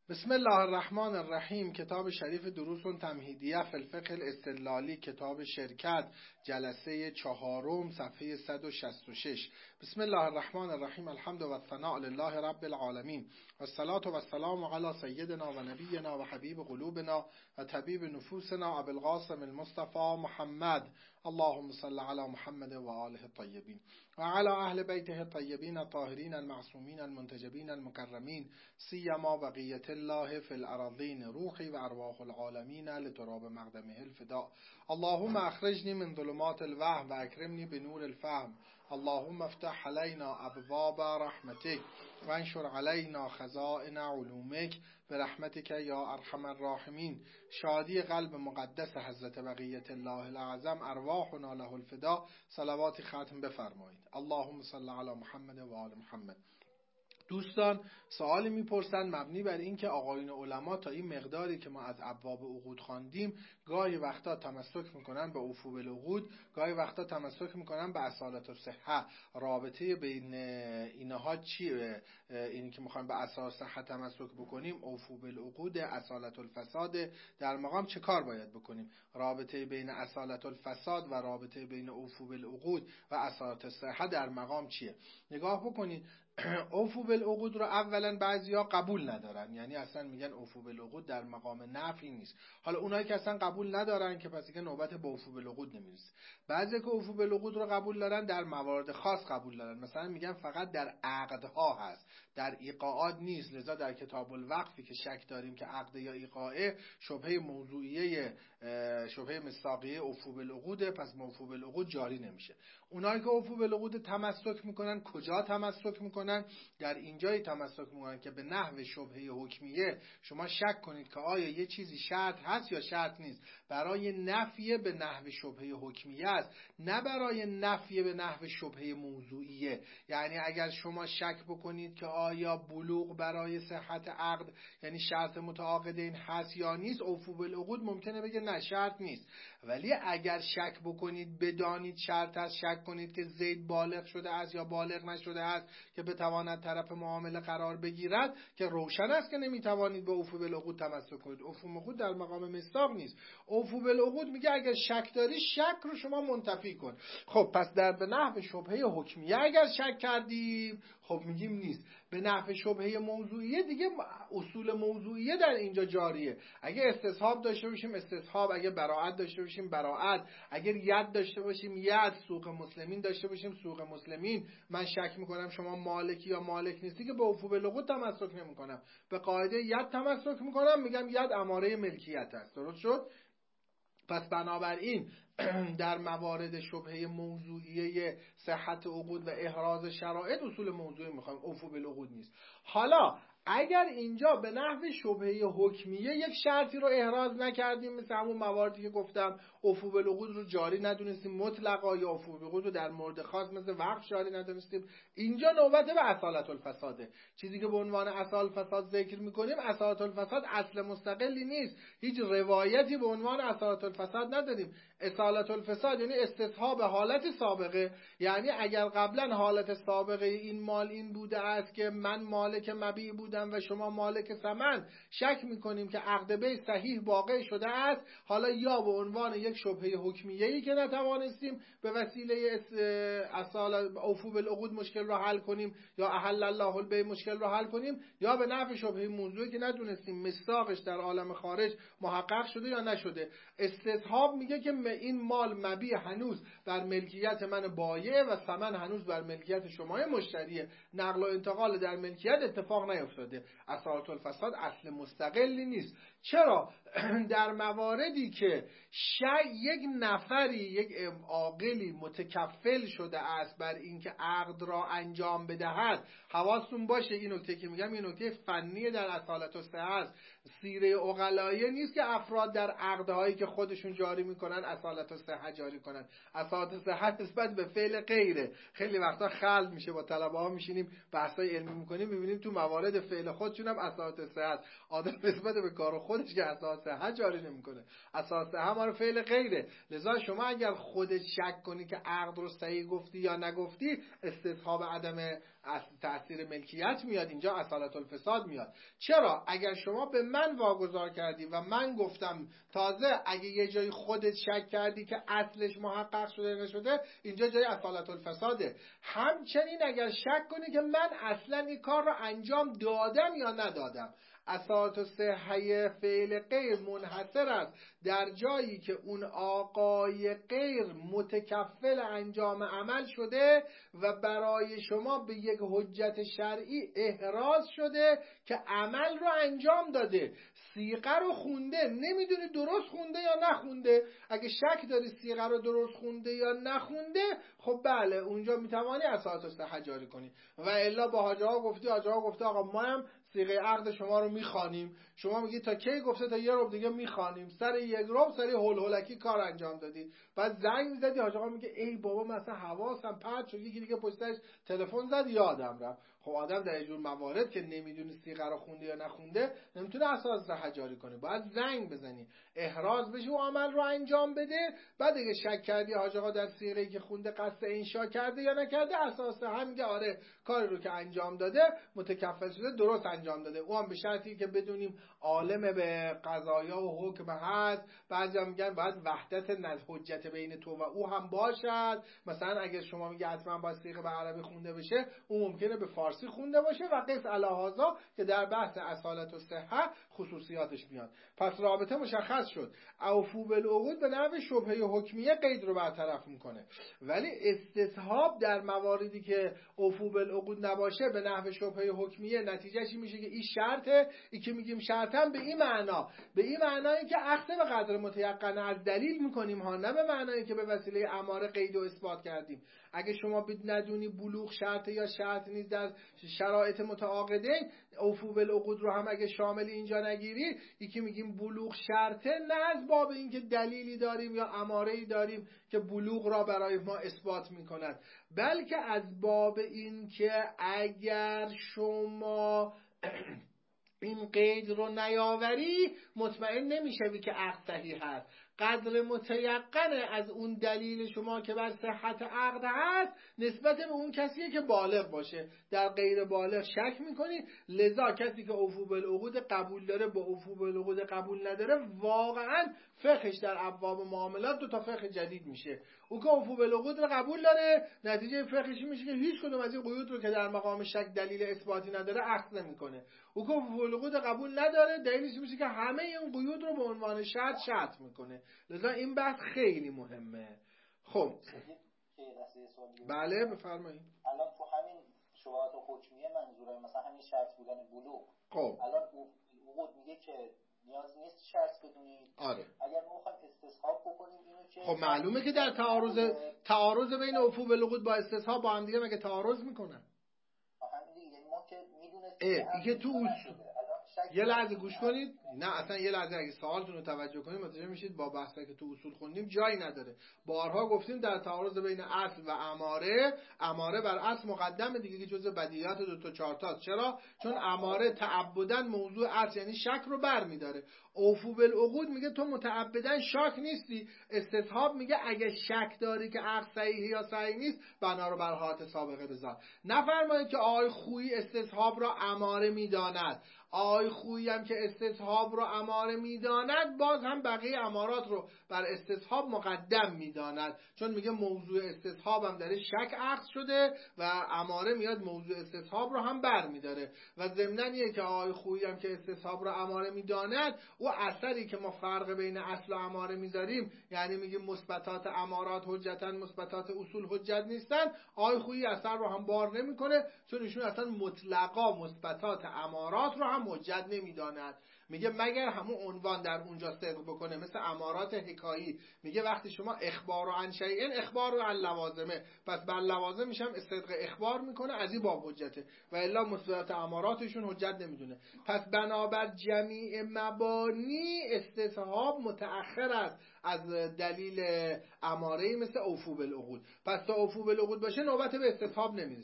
بسم الله الرحمن الرحیم. کتاب شریف دروس تمهیدیه فی الفقه الاستدلالی، کتاب شرکت، جلسه 4 صفحه 166. بسم الله الرحمن الرحیم. الحمد و الثناء لله رب العالمین و الصلاة و السلام علی سیدنا و نبینا و حبیب قلوبنا و طبیب نفوسنا ابو القاسم المصطفى محمد. اللهم صل علی محمد و آله الطیبین و علی اهل بیته الطیبین الطاهرین المعصومین المنتجبین المکرمین، سیما بقیة الله فی الارضین، روحی و ارواح العالمین لتراب مقدمه الفداء. اللهم اخرجنی من ظلمات الوهم و اکرمنی بنور الفهم. اللهم افتح علینا ابواب رحمتک و انشر علینا خزائن علومک برحمتک یا ارحم الراحمین. شادی قلب مقدس حضرت بقیت الله الاعظم، ارواحنا له الفداء، صلوات ختم بفرمایید. اللهم صل علی محمد و آل محمد. دوستان سوالی میپرسند مبنی بر این که آقایون علما تا این مقداری که ما از ابواب عقود خواندیم گاهی وقتا تمسک میکنن به افو بالعقود، گاهی وقتا تمسک میکنن به اصالت الصحه. رابطه بین اینها چیه؟ اینی که میخوایم به اساس صحه تمسک بکنیم، افو بالعقود، اصالت الفساد، در مقام چه کار باید بکنیم؟ رابطه بین اصالت الفساد و رابطه بین افو بالعقود و اصالت الصحه در مقام چیه؟ نگاه بکنید. افو بالعقود رو اولا بعضیا قبول ندارن، یعنی اصلا میگن افو بالعقود در مقام نفی نیست. حالا اونایی که اصلا قبول ندارن که پس دیگه نوبت به افو بالعقود نمیرسه. بعضی که افو بالعقود رو قبول دارن در موارد خاص قبول دارن، مثلا میگن فقط در عقدها هست، در ایقاعات نیست. لذا در کتاب الوقفی که شک داریم که عقد یا ایقاعه، شبهه موضوعیه، شبهه مصداقیه افو بالعقود، پس افو بالعقود جاری نمیشه. اونایی که افو بالعقود تمسک میکنن کجا تمسک میکنن؟ در اینجای تمسک میکنن که به نحو شبهه حکمیه شما شک کنید که آیا یه چیزی شرط هست یا شرط نیست. برای نفی به نحو شبهه حکمیه است، نه برای نفی به نحو شبهه موضوعیه. یعنی اگر شما شک بکنید که آیا بلوغ برای صحت عقد یعنی شرط متعاقدین هست یا نیست، افو بالعقود ممکنه بگه نه شرط نیست. ولی اگر شک بکنید بدانید شرط هست، شک کنید که زید بالغ شده است یا بالغ نشده است که بتواند طرف معامله قرار بگیرد، که روشن است که نمیتوانید به افو بالعقود تمسک کنید. افو بالعقود در مقام مصداق نیست. افو بالعقود میگه اگر شک داری شک رو شما منتفی کن. خب پس در به نحو شبهه حکمیه اگر شک کردیم خب میگیم نیست. به نحو شبهه موضوعیه دیگه اصول موضوعیه در اینجا جاریه. اگه استصحاب داشته باشیم استصحاب، اگه براءت داشته باشیم براءت، اگر ید داشته باشیم ید، سوق مسلمین داشته باشیم سوق مسلمین. من شک میکنم شما مالکی یا مالک نیستی که به افو بالعقود تمسک نمیکنم، به قاعده ید تمسک میکنم، میگم ید اماره ملکیت است. درست شد؟ پس بنابراین در موارد شبهه موضوعیه صحت عقود و احراز شرایط اصول موضوعی میخوایم، افو بالعقود نیست. حالا اگر اینجا به نحو شبهه حکمیه یک شرطی رو احراز نکردیم، مثل همون مواردی که گفتم افو بالعقود رو جاری ندونستیم مطلقا، یا افو بالعقود رو در مورد خاص مثل وقف جاری ندونستیم، اینجا نوبت به اصالت الفساده. چیزی که به عنوان اصالت الفساد ذکر میکنیم، اصالت الفساد اصل مستقلی نیست، هیچ روایتی به عنوان اصالت الفساد نداریم. اصالت الفساد یعنی استصحاب حالت سابقه، یعنی اگر قبلا حالت سابقه این مال این بوده است که من مالک مبیع بودم و شما مالک ثمن، شک میکنیم که عقد بیع صحیح واقع شده است، حالا یا به عنوان یک شبهه حکمیه‌ای که نتوانستیم به وسیله افو بالعقود مشکل رو حل کنیم، یا احل الله البیع مشکل رو حل کنیم، یا به نحو شبهه موضوعی که ندونستیم مصداقش در عالم خارج محقق شده یا نشده. استصحاب میگه که این مال مبیع هنوز بر ملکیت من بایع و ثمن هنوز بر ملکیت شما مشتریه، نقل و انتقال در ملکیت اتفاق نیفتاده. اصالت الفساد اصل مستقلی نیست. چرا؟ در مواردی که یک نفری، یک عاقلی متکفل شده است بر اینکه عقد را انجام بدهد، حواستون باشه این نکته که میگم این نکته فنی در اصالت الصحه است، سیره عقلایه نیست که افراد در عقدهایی که خودشون جاری میکنن اصالت الصحه جاری کنن. اصالت الصحه نسبت به فعل غیره. خیلی وقتا خلط میشه، با طلبه ها میشینیم بحثای علمی میکنیم میبینیم تو موارد فعل خودشون هم اصالت الصحه، آدم نسبت به کار خودش که اصالت الصحه جاری نمیکنه، اصالت الصحه ما رو فعل غیره. لذا شما اگر خودت شک کنی که عقد رو صحیح گفتی یا نگفتی، استصحاب عدم تأثیر ملکیت میاد، اینجا اصالت الفساد میاد. چرا؟ اگر شما به من واگذار کردی و من گفتم، تازه اگه یه جایی خودت شک کردی که اصلش محقق شده نشده، اینجا جای اصالت الفساده. همچنین اگر شک کنی که من اصلا این کار رو انجام دادم یا ندادم، اساس صحه فعل غیر منحصر است در جایی که اون آقای غیر متکفل انجام عمل شده و برای شما به یک حجت شرعی احراز شده که عمل رو انجام داده. صیغه رو خونده، نمیدونی درست خونده یا نخونده. اگه شک داری صیغه رو درست خونده یا نخونده، خب بله اونجا میتوانی اساس صحه جاری کنی. و الا با حاجه ها گفتی، حاجه ها گفته آقا ما هم صیغه عقد شما رو میخوانیم، شما میگی تا کی؟ گفته تا یه ربع دیگه میخوانیم. سر یک ربع سری هول هولکی کار انجام دادی. بعد زنگ میزدی، حاج آقا میگه ای بابا مثلا حواسم پرت شد، یکی دیگه پشتش تلفن زد یادم رفت. خب آدم در اینجور موارد که نمیدونه صیغه رو خونده یا نخونده، نمیتونه اساس صحه جاری کنه. باید زنگ بزنی، احراز بشی و عمل رو انجام بده. بعد اگه شک کردی حاج آقا در صیغه‌ای که خونده قصد انشا کرده یا نکرده، اساس هم میگه آره کاری رو که انجام داده متکفل شده، درست انجام داده. او هم به شرطی که بدونیم عالم به قضایا و حکم هست. بعضیا میگن باید وحدت حجت بین تو و او هم باشد. مثلا اگر شما میگه حتما باید صیغه به عربی خونده بشه، او ممکنه به فارسی خونده باشه و قیس الهازا که در بحث اصالت و صحه خصوصیاتش میاد. پس رابطه مشخص شد. اوفو بالعقود به نحو شبهه حکمیه قید رو برطرف میکنه، ولی استصحاب در مواردی که اوفو بالعقود نباشه به نحو شبهه حکمیه نتیجهش این میشه که این شرطه. این که میگیم شرطم به این معنا، به این معنایی که اخذ به قدر متیقن از دلیل میکنیم ها، نه به معنایی که به وسیله اماره قید و اثبات کردیم. اگه شما ندونی بلوغ شرط یا شرط نیست در شرایط متعاقدین، اوفو بالعقود رو هم اگه شامل اینجا نگیری، یکی میگیم بلوغ شرطه، نه از باب اینکه دلیلی داریم یا اماره‌ای داریم که بلوغ را برای ما اثبات میکند، بلکه از باب اینکه اگر شما این قید رو نیاوری مطمئن نمیشوی که عقد صحیح هست. قدر متیقن از اون دلیل شما که بر صحت عقد هست نسبت به اون کسیه که بالغ باشه. در غیر بالغ شک میکنی، لذا کسی که اوفو بالعقود قبول داره با اوفو بالعقود قبول نداره واقعا فقهش در ابواب معاملات دو تا فقه جدید میشه. او که اوفو بالعقود رو قبول داره، نتیجه فقهش میشه که هیچ کدوم از این قیود رو که در مقام شک دلیل اثباتی نداره اخذ نمیکنه. او که اوفو بالعقود قبول نداره، دلیلش میشه که همه این قیود رو به عنوان شرط میکنه. لذا این بحث خیلی مهمه. خب بله بفرمایید. الان تو همین شبهات حکمیه منظورم مثلا همین شرط بودن بلوغ، خب الان عقود میگه که نیاز نیست شرط بدونید. آره. اگر ما بخوایم استصحاب بکنیم اینو که خب معلومه که در تعارض بین اوفو بالعقود با استصحاب با هم دیگه مگه تعارض میکنن؟ همین دیگه، یعنی ما که میدونستیم که تو یه لحظه گوش کنید. نه اصلا یه لحظه اگه سوالتون رو توجه کنید متوجه میشید با بحثی که تو اصول خوندیم جایی نداره. بارها گفتیم در تعارض بین اصل و اماره بر اصل مقدمه دیگه، که جزء بدیهیات دو تا چهار تاست. چرا؟ چون اماره تعبداً موضوع اصل یعنی شک رو برمی‌داره. اوفو بالعقود میگه تو متعبداً شاک نیستی. استصحاب میگه اگه شک داری که عقد صحیح یا صحیح نیست بنا رو بر حالت سابقه بذار. نفرمایید که آقای خویی استصحاب را اماره میداند. آقای خویی هم که استصحاب رو اماره میداند باز هم بقیه امارات رو بر استصحاب مقدم میداند، چون میگه موضوع استصحاب هم داره شک عقد شده و اماره میاد موضوع استصحاب رو هم بر میداره. و ضمناً که آقای خویی هم که استصحاب رو اماره میداند، او اثری که ما فرق بین اصل و اماره میذاریم، یعنی میگیم مثبتات امارات حجتن مثبتات اصول حجت نیستن، آقای خویی اثر رو هم بار نمیکنه، چون ایشون اصلا مطلقا مثبتات امارات رو هم حجت نمیداند. میگه مگر همون عنوان در اونجا صدق بکنه، مثل امارات حکایی. میگه وقتی شما اخبار و عن شیء اخبار و عن لوازمه، پس بر لوازم میشم صدق اخبار میکنه، از این باب حجته، و الا مثبتات اماراتشون حجت نمیدونه. پس بنابر جمیع مبانی استصحاب متأخر است از دلیل اماره مثل اوفو بالعقود. پس تا اوفو بالعقود باشه نوبت به استصحاب نمیرسه.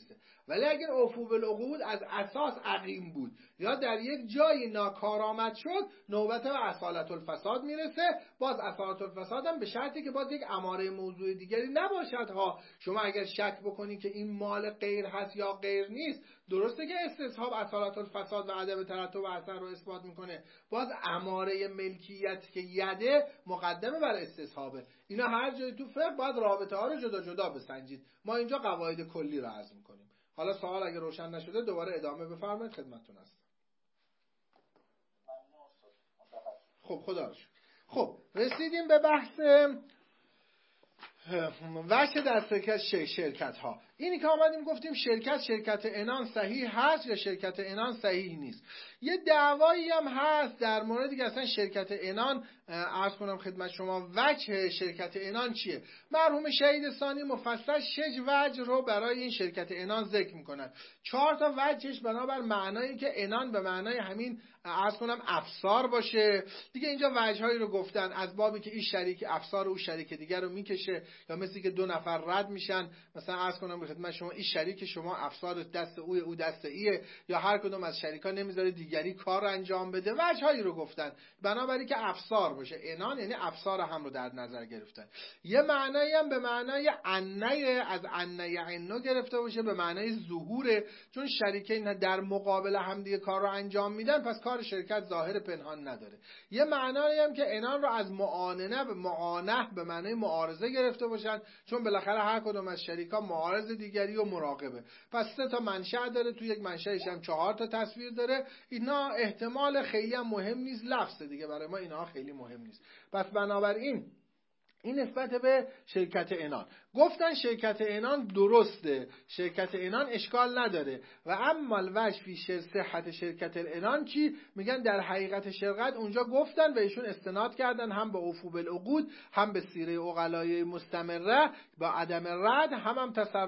ولی اگر اوفوا بالعقود از اساس عقیم بود یا در یک جایی ناکارآمد شد، نوبت به اصالت الفساد میرسه. باز اصالت الفساد هم به شرطی که باز یک اماره موضوع دیگری نباشد ها. شما اگر شک بکنید که این مال غیر هست یا غیر نیست، درسته که استصحاب اصالت الفساد و عدم ترتب اثر رو اثبات میکنه، باز اماره ملکیت که یده مقدمه بر استصحابه. اینا هر جای تو فقه باید رابطه ها رو جدا جدا بسنجید. ما اینجا قواعد کلی رو عرض میکنیم. حالا سوال اگه روشن نشده دوباره ادامه بفرمایید، خدمتتون هستم. خب خدا رو شکر. خب رسیدیم به بحث وجه در شرکت ها. اینی که آمدیم گفتیم شرکت عنان صحیح هست یا شرکت عنان صحیح نیست. یه دعوایی هم هست در موردی که اصلا شرکت عنان، عرض کنم خدمت شما وجه شرکت عنان چیه. مرحوم شهید ثانی مفصل 6 وجه رو برای این شرکت عنان ذکر میکنن. 4 تا وجهش بنابر معنایی که عنان به معنای همین عرض کنم افسار باشه دیگه. اینجا وجهایی رو گفتن از بابی که این شریک افسار او شریک دیگر رو میکشه، یا مثل که 2 نفر رد میشن، مثلا عرض کنم به خدمت شما این شریک شما افسار دست او دست ایه، یا هر کدوم از شریکا نمیذاره دیگری کار انجام بده. وجهایی رو گفتن بنابراین که افسار باشه. عنان یعنی افسار هم رو در نظر گرفتن. یه معنایی هم به معنای عنه، از عنه عنو گرفته باشه، به معنای ظهوره، چون شریکین در مقابل هم دیگه کار رو انجام میدن، پس کار شرکت ظاهر پنهان نداره. یه معنایی هم که عنان رو از معانه به معنای معارضه گرفته باشن، چون بالاخره هر کدوم از شریکا معارض دیگری و مراقبه. پس 3 تا منشأ داره، تو یک منشأش هم 4 تا تصویر داره. اینا احتمال خیلی هم مهم نیست، لفظ دیگه برای ما اینا خیلی مهم نیست. پس بنابراین این نسبت به شرکت عنان. گفتن شرکت عنان درسته، شرکت عنان اشکال نداره. و اما الوجه فی صحت شرکت العنان چی؟ میگن در حقیقت شرکت اونجا گفتن و ایشون استناد کردن هم به اوفوا بالعقود، هم به سیره عقلای مستمره با عدم رد، هم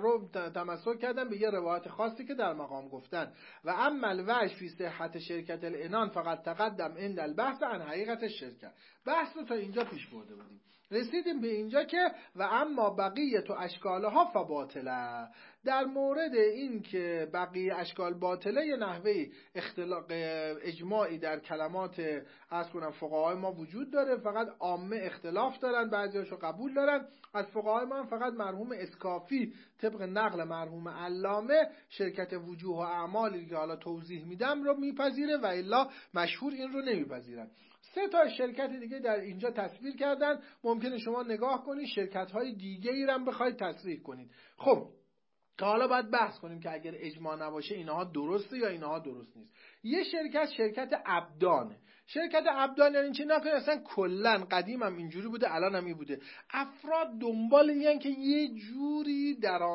تمسک کردن به یه روایت خاصی که در مقام گفتن. و اما الوجه فی صحت شرکت العنان فقط تقدم عند البحث عن حقیقت شرکت. بحث رو تا اینجا پیش برده بودیم. رسیدیم به اینجا که و اما بقیه اشکالها فباطله. در مورد این که بقیه اشکال باطله یه نحوه اختلاق اجماعی در کلمات از کنم فقهای ما وجود داره، فقط عامه اختلاف دارن، بعضیاشو قبول دارن. از فقهای ما هم فقط مرحوم اسکافی طبق نقل مرحوم علامه شرکت وجوه و اعمالی که حالا توضیح میدم رو میپذیره و الا مشهور این رو نمیپذیرن. 3 تا شرکت دیگه در اینجا تصویر کردن. ممکنه شما نگاه کنید شرکت های دیگه ای رو بخواید تصریح کنید. خب که حالا باید بحث کنیم که اگر اجماع نباشه اینها درسته یا اینها درست نیست. یه شرکت ابدانه. شرکت ابدان یعنی چی؟ نکنه اصلا کلا قدیم هم اینجوری بوده، الان هم این بوده. افراد دنبال اینن که یه جوری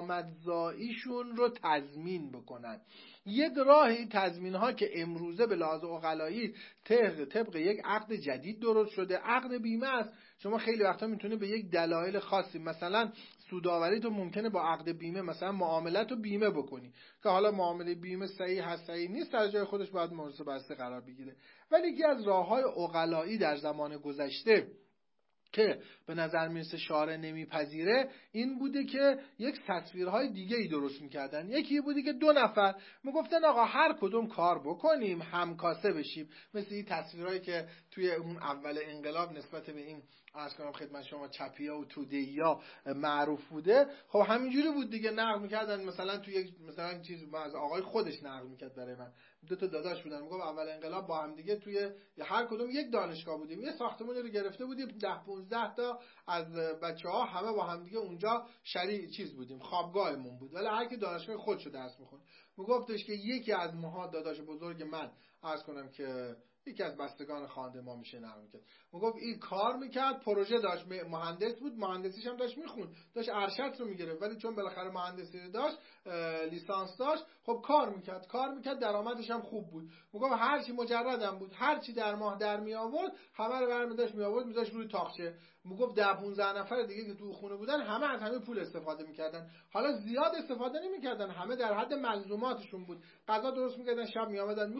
درآمدزاییشون رو تضمین بکنن. یک راهی تضمین ها که امروزه به لحاظ عقلایی طبق یک عقد جدید درست شده، عقد بیمه است. شما خیلی وقتا میتونه به یک دلایل خاصی، مثلا سوداوری تو ممکنه با عقد بیمه مثلا معاملت رو بیمه بکنی که حالا معامله بیمه صحیح هست صحیح نیست، در جای خودش باید مورد بحث قرار بگیره. ولی یکی از راههای عقلایی در زمان گذشته که به نظر میرسه شارع نمیپذیره این بوده که یک تصویرهای دیگه ای درست میکردن. یکی بوده که 2 نفر میگفتن آقا هر کدوم کار بکنیم همکاسه بشیم، مثل این تصویرهایی که توی اون اول انقلاب نسبت به این عرض کنم خدمت شما چپیا و توده‌ایا معروف بوده. خب همینجوری بود دیگه، نقل میکردن. مثلا توی یک مثلا چیز از آقای خودش نقل میکرد برای من، 2 تا داداش بودن، میگم اول انقلاب با هم دیگه توی هر کدوم یک دانشگاه بودیم، یه ساختمانی رو گرفته بودیم، 10-15 تا از بچه‌ها همه با هم دیگه اونجا چیز بودیم، خوابگاهمون بود، ولی هر کی دانشگاه خودشو درس می‌خوند. میگفتش که یکی از ماها داداش بزرگ من عرض کنم که یکی از بستگان خانواده ما میشه نقل می‌کرد، میگفت این کار میکرد، پروژه داشت، مهندس بود، مهندسیش هم داشت میخوند، داشت ارشد رو میگرفت، ولی چون بالاخره مهندسی رو داشت، لیسانس داشت، خب کار میکرد، درآمدش هم خوب بود. میگفت هر چی مجردم بود، هر چی در ماه در می آورد، همه رو برمی‌داشت میذاشت روی تاقچه. میگفت 10-15 نفر دیگه که تو خونه بودن همه از همه پول استفاده میکردن. حالا زیاد استفاده نمیکردن، همه در حد ملزوماتشون بود. غذا درست میکردن، شب میآمدن میخوردن،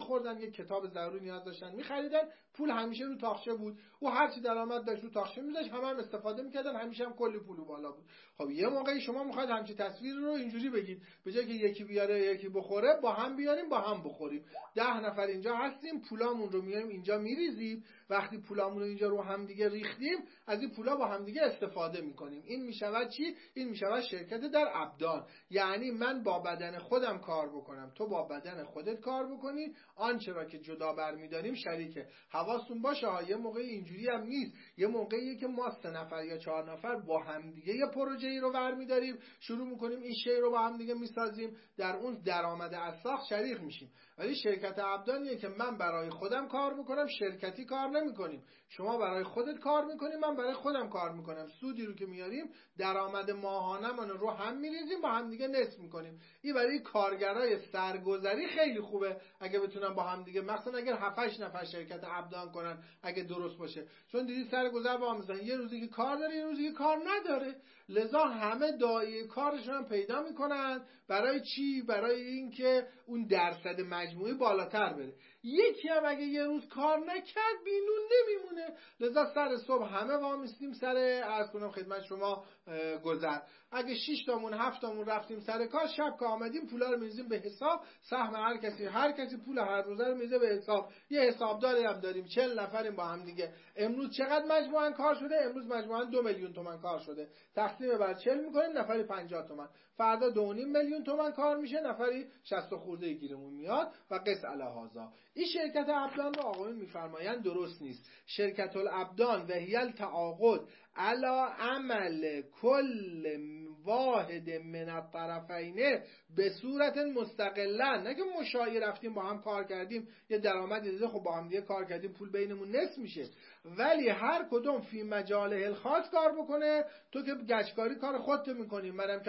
یک کتاب ضروری نیاز داشتن میخریدن، پول همیشه رو تاقچه بود، او هر چی درآمد داشت رو تاقچه میذاشت، هم استفاده میکردن، همیشه هم کلی پول بالا بود. خب یه موقعی شما میخواید همچین تصویر رو اینجوری بگید، به جای که یکی بیاره یکی بخوره، با هم بیاریم با هم بخوریم. 10 نفر اینجا هستیم، پولامون رو میاریم اینجا میریزیم، وقتی پولامون رو اینجا رو هم دیگه ریختیم، از این پولا با هم دیگه استفاده میکنیم. این میشود چی؟ این میشود شرکت در ابدان. یعنی من با بدن خودم کار بکنم، تو با بدن خودت کار بکنی، آنچه را که جدا برمیداریم شریکه. حواستون باشه ها، یه موقعی اینجوری هم نیست، یه موقعیه که ما 3 نفر یا 4 نفر با هم دیگه یه پروژه‌ای رو برمیداریم، شروع میکنیم این شی رو با هم دیگه میسازیم، در اون درآمد از ساخت شریک میشیم. ولی شرکت ابدانیه که من برای خودم کار میکنم، شرکتی کار نمیکنیم. شما برای خودت کار میکنی، من برای خودم کار میکنم. سودی رو که میاریم، درآمد ماهانه‌مون رو هم میریزیم، با هم دیگه نصف میکنیم. این برای کارگرای سرگذری خیلی خوبه اگه بتونن با هم دیگه، مثلا اگر 7-8 نفر شرکت ابدان کنن اگه درست باشه، چون دیدی سرگذر با هم میزنن، یه روزی که کار داره یه روزی که کار نداره، لذا همه دایره کارشون هم پیدا میکنن. برای چی؟ برای اینکه اون درصد مجموعی بالاتر بره. یکی هم اگه یه روز کار نکرد بینون نمیمونه. لذا سر صبح همه وامیستیم سر، عرض کنم خدمت شما، گذر. اگه 6 تامون 7 تامون رفتیم سر کار، شب که آمدیم پولا رو می‌ریزیم به حساب، سهم هر کسی پول هر روزه رو می‌ریزه به حساب. یه حسابداری هم داریم، 40 نفریم با هم دیگه. امروز چقدر مجموعاً کار شده؟ امروز مجموعاً 2 میلیون تومان کار شده. تقسیم بر 40 می‌کنیم، نفری 50 تومان. فردا 2.5 میلیون تومان کار میشه، نفری 60 خورده گیرمون میاد و قص الهذا. این شرکت ابدان رو آقایون میفرمایند درست نیست. شرکت الابدان و هی التعاقد علی عمل کل واحد من الطرفین به صورت مستقلا، نه که مشاعی رفتیم با هم کار کردیم یه درآمد دیده، خب با هم دیگه کار کردیم پول بینمون نصف میشه، ولی هر کدوم فی مجاله الخاص کار بکنه. تو که گچکاری کار خودت میکنی، منم که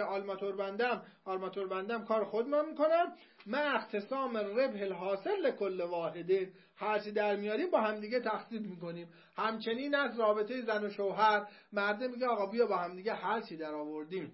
آرماتور بندم کار خودم میکنم. من اختصام ربح الحاصل لکل واحده، هرچی در میاریم با هم دیگه تقسیم میکنیم. همچنین از رابطه زن و شوهر، مرده میگه آقا بیا با هم دیگه هرچی در آوردیم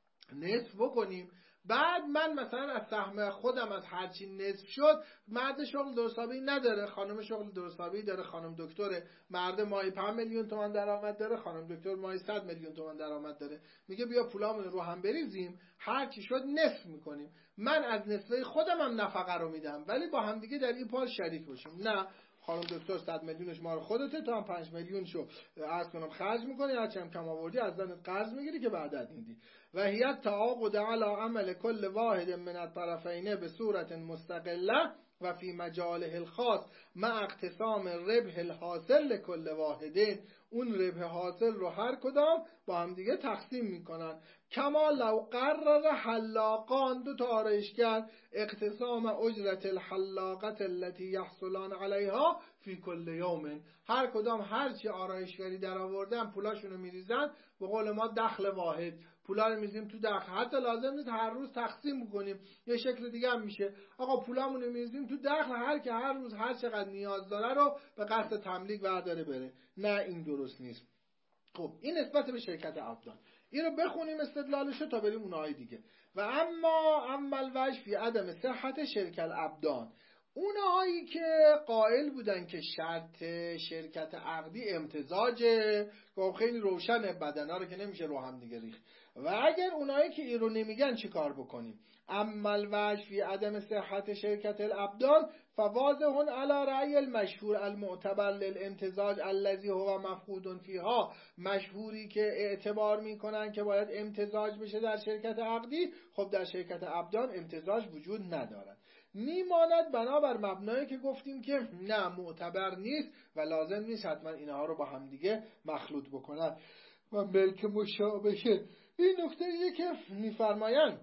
نصف بکنیم. بعد من مثلا از سهم خودم از هرچی نصف شد، مرد شغل درستابی نداره، خانم شغل درستابی داره، خانم دکتره، مرد ماهی 5 میلیون تومان درآمد داره، خانم دکتر ماهی 100 میلیون تومان درآمد داره. میگه بیا پولامون رو هم بریزیم، هرچی شد نصف میکنیم. من از نصفه خودم هم نفقه رو میدم، ولی با هم دیگه در این پال شریک باشیم. نه، خانم دکتر 100 میلیونش مال خودته، تو هم 5 میلیونشو عرض کنم خرج میکنی، هرچی هم کم آوردی از زنت قرض میگیری که بعدت میدی. و هی تعاقد علی عمل کل واحد من الطرفین به صورت مستقله و فی مجاله الخاص مع اقتسام ربح الحاصل لکل واحدین. اون ربح حاصل رو هر کدام با هم دیگه تقسیم میکنن. کما لو قرر حلاقان، دو تا آرایشگر، اقتسام اجرت الحلاقت التي یحصلان علیها فی کل یوم، هر کدام هرچی آرایشگری در آوردن پولاشونو میریزن، به قول ما دخل واحد، پولا رو میزیم تو دخل. حتی لازم نیست هر روز تقسیم بکنیم، یه شکل دیگه هم میشه، آقا پولامون رو میزیم تو دخل، هر که هر روز هر چقدر نیاز داره رو به قصد تملیک برداره بره. نه، این درست نیست. خب این نسبت به شرکت ابدان. این رو بخونیم استدلالشو تا بریم اونهای دیگه. و اما الوجه فی عدم صحت شرکت ابدان، اونهایی که قائل بودن که شرط شرکت عقدی امتزاجه، که خیلی روشنه، بدنا رو که نمیشه رو هم دیگه ریخت. و اگر اونهایی که این رو نمیگن چی کار بکنیم؟ اما الوجه فی عدم صحت شرکت الابدان فواضح علی رأی المشهور المعتبر للامتزاج الذي هو مفقود فیها، مشهوری که اعتبار میکنن که باید امتزاج بشه در شرکت عقدی، خب در شرکت ابدان امتزاج وجود ندارد. میماند بنابر مبنایی که گفتیم که نه، معتبر نیست و لازم نیست حتما اینها رو با هم دیگه مخلوط بکنن و ملک مشابهه. این نکته ایه که میفرمایند.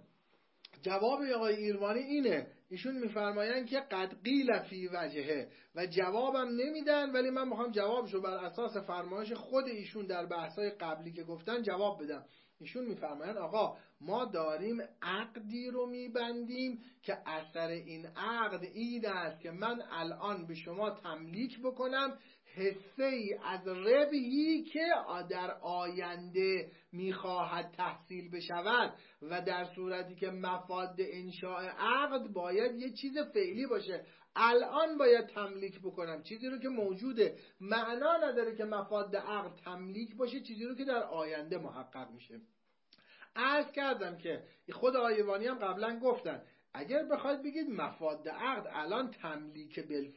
جواب آقای ایروانی اینه، ایشون میفرمایند که قد قیل فی وجهه، و جوابم نمیدن، ولی من میخوام جوابشو بر اساس فرمایش خود ایشون در بحثای قبلی که گفتن جواب بدم. ایشون میفرمایند آقا ما داریم عقدی رو میبندیم که اثر این عقد این است که من الان به شما تملیک بکنم حصه ای از ربحی که در آینده میخواهد تحصیل بشود، و در صورتی که مفاد انشاء عقد باید یه چیز فعلی باشه. الان باید تملیک بکنم، چیزی رو که موجوده. معنا نداره که مفاد عقد تملیک باشه چیزی رو که در آینده محقق میشه. عرض کردم که خود آیوانی هم قبلا گفتن اگر بخواید بگید مفاد عقد الان تملیک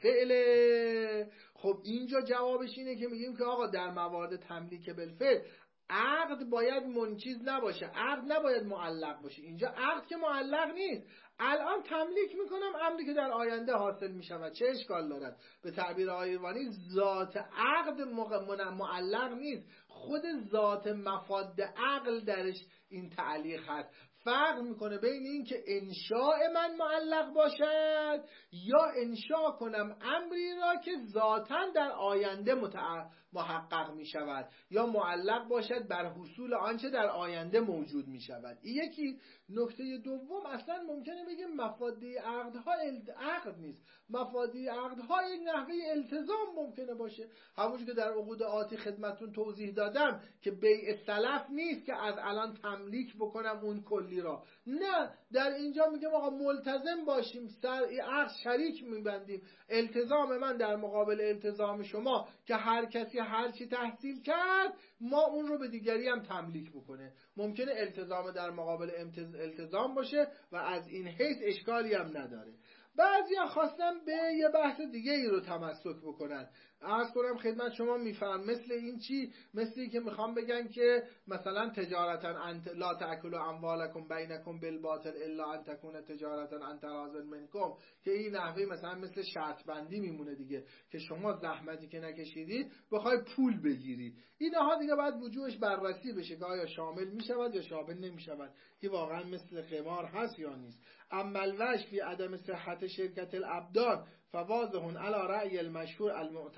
بالفعله، خب اینجا جوابش اینه که میگیم که آقا در موارد تملیک بالفعل عقد باید منچیز نباشه، عقد نباید معلق باشه. اینجا عقد که معلق نیست، الان تملیک میکنم امری که در آینده حاصل میشود، چه اشکال دارد؟ به تعبیر آیوانی ذات عقد معلق نیست، خود ذات مفاد عقل درش این تعلیق هست. فرق میکنه بین این که انشاء من معلق باشد یا انشاء کنم امری را که ذاتاً در آینده محقق میشود یا معلق باشد بر حصول آنچه در آینده موجود میشود. این یکی. نکته دوم، اصلا ممکنه بگیم مفادی عقدها عقد نیست، مفادی عقدها یک نحوه التزام ممکنه باشه، همونجور که در عقود آتی خدمتون توضیح دادم که بیع سلف نیست که از الان تملیک بکنم اون کلی را، نه، در اینجا میگم آقا ملتزم باشیم، عقد شریک میبندیم، التزام من در مقابل التزام شما که هر کسی هر چی تحصیل کرد ما اون رو به دیگری هم تملیک بکنه. ممکنه التزام در مقابل التزام باشه و از این حیث اشکالی هم نداره. بعضیا خواستم به یه بحث دیگه ای رو تمسک بکنن. عرض کنم خدمت شما میفهم مثل این چی؟ مثل این که میخوام بگن که مثلا تجارتا لا تأکلوا اموالکم بینکم بالباطل الا ان تکون تجارتا عن تراض منکم، که این نحوه مثلا مثل شرط بندی میمونه دیگه، که شما زحمتی که نکشیدید بخوای پول بگیری. اینها دیگه باید وجوهش بررسی بشه که آیا شامل میشود یا شامل نمیشود، این واقعا مثل قمار هست یا نیست. اما الوجه فی عدم صحت شرکت الابدان فواضح علی رأی المشهور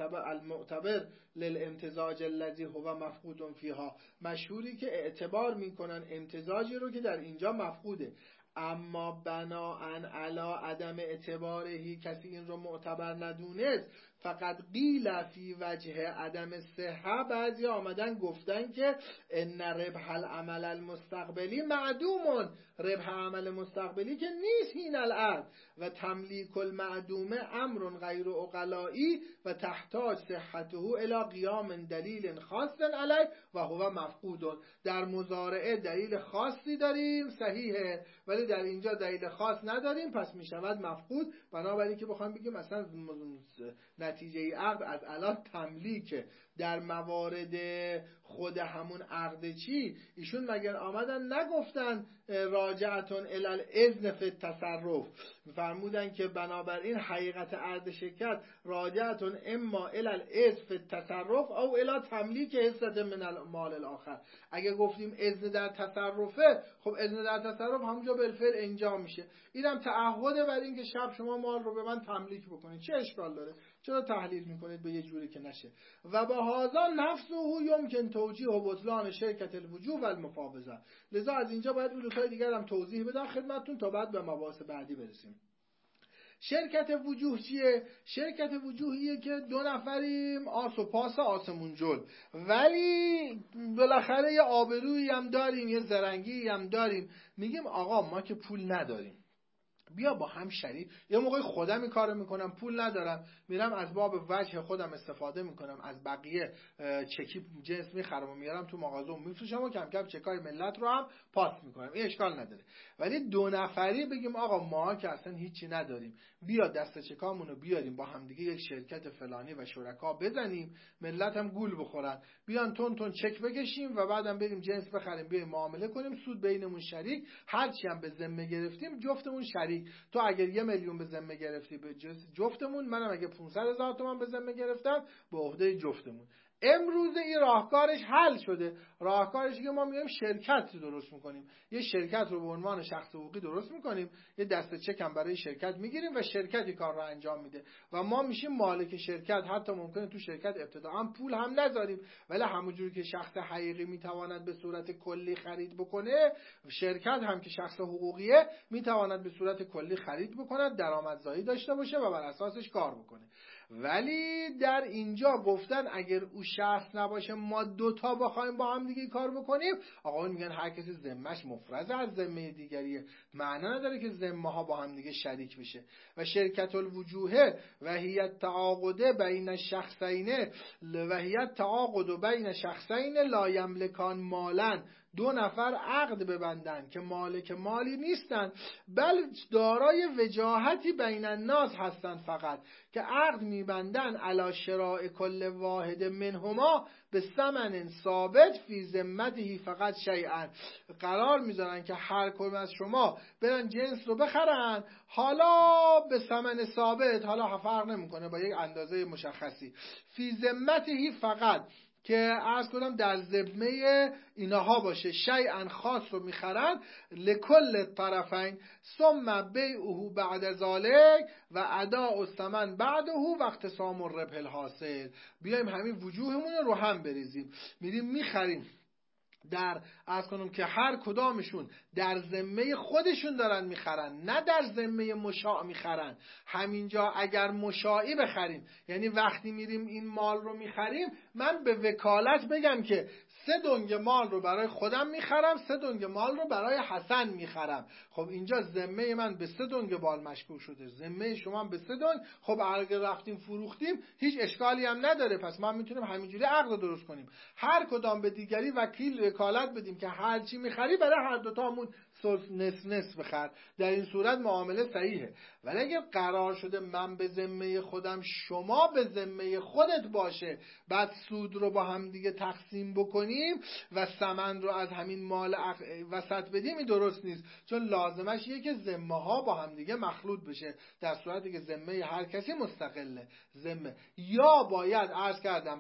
المعتبر للامتزاج الذی هو مفقود فیها، مشهوری که اعتبار میکنن امتزاجی رو که در اینجا مفقوده. اما بناءً علی عدم اعتبارهی، کسی این رو معتبر ندونست، فقط قیل فی وجه عدم صحه، بعضی آمدن گفتن که ان ربح العمل المستقبلی معدوم، ربح عمل مستقبلی که نیست این العقد، و تملیک المعدومه امر غیر عقلائی و تحتاج صحته الی قیام دلیل خاص علیه و هو مفقود. در مضارعه دلیل خاصی داریم صحیحه، ولی در اینجا دلیل خاص نداریم، پس می شود مفقود. بنابراین که بخوام بگیم مثلا نتیجه عقد از الان تملیکه. در موارد خود همون عقد چی؟ ایشون مگر آمدن نگفتن راجعتون الی الاذن فی التصرف، فرمودن که بنابراین حقیقت عقد شرکت راجعتون اما الی الاذن فی التصرف او الی تملیک حصه من المال الاخر. اگه گفتیم اذن در تصرفه، خب اذن در تصرف همونجا بالفعل انجام میشه، اینم تعهده بر این که شب شما مال رو به من تملیک بکنید، چه اشکال داره؟ چرا تحلیل میکنید به یه جوری که نشه؟ و به هذا نفسه یمکن توجیه و بطلان شرکت الوجوه و المفاوضه. لذا از اینجا باید اون دو تای دیگر هم توضیح بدم خدمتتون تا بعد به مباحث بعدی برسیم. شرکت وجوه چیه؟ شرکت وجوهیه که دو نفریم آس و پاس آسمون جل، ولی بالاخره یه آبرویی هم داریم، یه زرنگی هم داریم، میگیم آقا ما که پول نداریم، بیا با هم شریک. یه موقع خودم این کارو میکنم، پول ندارم، میرم از باب وجه خودم استفاده میکنم، از بقیه چکی جنس میخرم و میارم تو مغازه و میفروشم و کم کم چکای ملت رو هم پاس میکنم، این اشکال نداره. ولی دو نفری بگیم آقا ما که اصلا هیچی نداریم، بیا دست چکامونو بیاریم با هم دیگه یک شرکت فلانی و شرکا بزنیم، ملت هم گول بخورن، بیان تون تون چک بکشیم و بعدم بریم جنس بخریم، بیایم معامله کنیم، سود بینمون شریک، هرچی هم به ذمه گرفتیم جفتمون شریک. تو اگر 1 میلیون به ذمه گرفتی به جفتمون، منم اگه 500,000 تومان به ذمه گرفتم به عهده جفتمون. امروز این راهکارش حل شده. راهکارش که ما میایم شرکت درست میکنیم، یه شرکت رو به عنوان شخص حقوقی درست میکنیم، یه دسته چک هم برای شرکت میگیریم و شرکتی کار رو انجام میده و ما میشیم مالک شرکت. حتی ممکنه تو شرکت ابتداعا پول هم نذاریم، ولی همونجوری که شخص حقیقی میتواند به صورت کلی خرید بکنه، شرکت هم که شخص حقوقیه میتواند به صورت کلی خرید بکنه، درآمدزایی داشته باشه و بر اساسش کار بکنه. ولی در اینجا گفتن اگر او شخص نباشه ما دوتا بخوایم با هم دیگه کار بکنیم، آقایون میگن هر کسی ذمه‌اش مفرز از ذمه دیگریه، معنا نداره که ذمه ها با هم دیگه شریک بشه. و شرکت الوجوه و هی التعاقد بین الشخصین و هی التعاقد بین شخصین لا یملکان مالا، دو نفر عقد ببندن که مالک مالی نیستن بل دارای وجاهتی بین الناس هستن، فقط که عقد میبندن علی شراء کل واحد منهما به ثمن ثابت فی ذمته فقط شیئا، قرار میذارن که هر کدوم از شما برن جنس رو بخرن، حالا به ثمن ثابت، حالا فرق نمیکنه با یک اندازه مشخصی، فی ذمته فقط، که عرض کنم در ذمه اینها باشه، شیئا خاص رو میخرن، لکل الطرفین ثم بیعه بعد ذالک و اداء الثمن بعده و اقتسام الربح الحاصل. بیایم همین وجوهمون رو هم بریزیم، میریم میخریم در عرض کنم که هر کدامشون در ذمه خودشون دارن میخرن، نه در ذمه مشاع میخرن. همینجا اگر مشاعی بخریم، یعنی وقتی میریم این مال رو میخریم، من به وکالت بگم که 3 دنگ مال رو برای خودم میخرم، 3 دنگ مال رو برای حسن میخرم، خب اینجا ذمه من به 3 دنگ مال مشکوک شده، ذمه شما به 3 دنگ، خب اگر رفتیم فروختیم هیچ اشکالی هم نداره، پس ما میتونیم همینجوری عقد درست کنیم، هر کدام به دیگری وکالت بدیم که هر چی میخری برای هر دوتامون نصف بخر، در این صورت معامله صحیحه. ولی اگر قرار شده من به ذمه خودم شما به ذمه خودت باشه، بعد سود رو با هم دیگه تقسیم بکنیم و ثمن رو از همین مال وسط بدیم، این درست نیست، چون لازمش اینه که ذمه ها با هم دیگه مخلوط بشه، در صورتی که ذمه هر کسی مستقله. ذمه یا باید عرض کردم